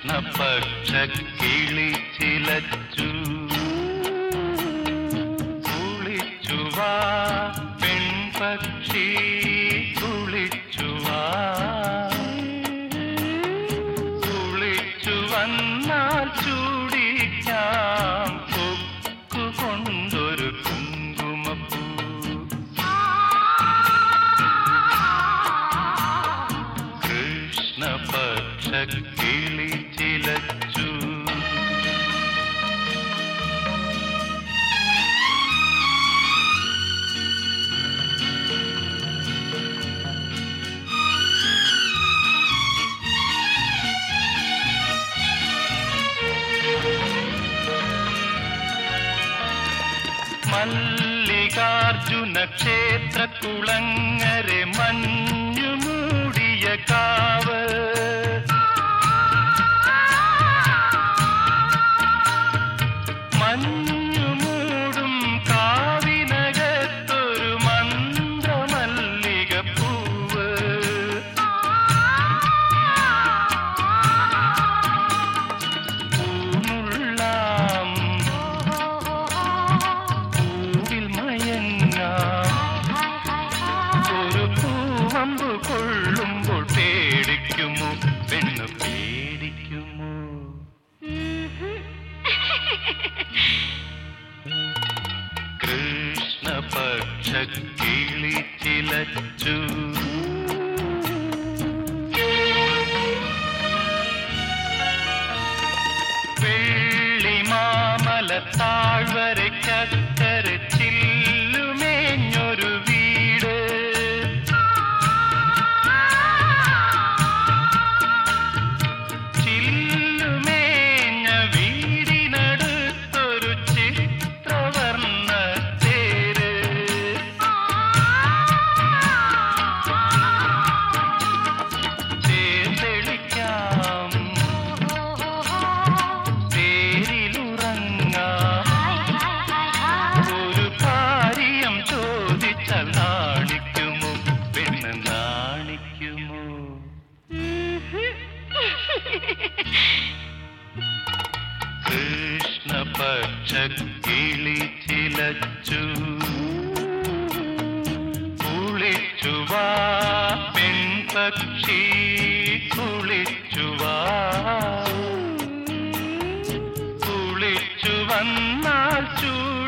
കൃഷ്ണപക്ഷ കിളി ചിലച്ചു കുളിച്ചുവാ പെൺപക്ഷി കുളിച്ചുവാ കുളിച്ചു വന്നാൽ ചൂടിക്കാം കൊക്കൊണ്ടൊരു കുങ്കുമപ്പൂ കൃഷ്ണപക്ഷ കിളി ചിലച്ചു മല്ലികാർജുന ക്ഷേത്ര കുളങ്ങരെ മഞ്ഞു മൂടിയ കാവ് മഞ്ഞു മൂടും കാവിനകത്തൊരു മന്ത്രമല്ലികപ്പൂവ് പൂമുള്ളാം ഒരു പൂവമ്പ് കൊള്ളുമ്പോൾ പേടിക്കുമോ പെണ്ണ് പേടിക്കുമോ കൃഷ്ണപക്ഷ കിളി ചിലച്ചു വെള്ളിമാമല താഴ്വരയ്ക്കക്കര ചില്ലുമേഞ്ഞൊരു വീട് ചില്ലുമേഞ്ഞ വീടിനടുത്തൊരു ചിത്രവർണ്ണ തേര് ചേർത്തെളിക്കാം ഒരു കാര്യം ചോദിച്ചാൽ നാണിക്കുമോ പെണ്ണ് നാണിക്കുമോ കൃഷ്ണപക്ഷ കിളി ചിലച്ചു കുളിച്ചുവാ പെൺപക്ഷി കുളിച്ചുവാ കുളിച്ചു വന്നാൽ